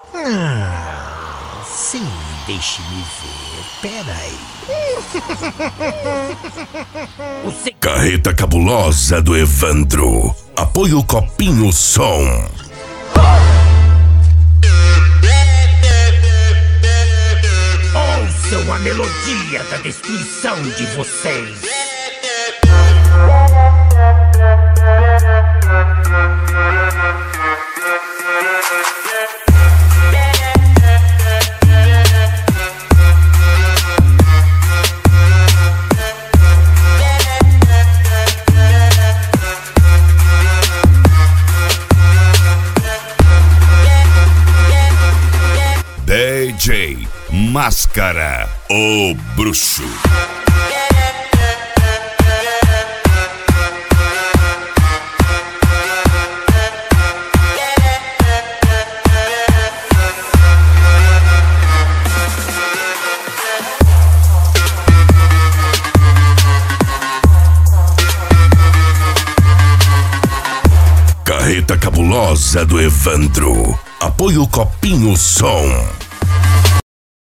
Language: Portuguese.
Sim, deixe-me ver. Peraí. Carreta cabulosa do Evandro. Apoia o Copinho Som. Ouçam a melodia da destruição de vocês. DJ Máscara, o bruxo. Carreta cabulosa do Evandro. Apoia o Copinho Som.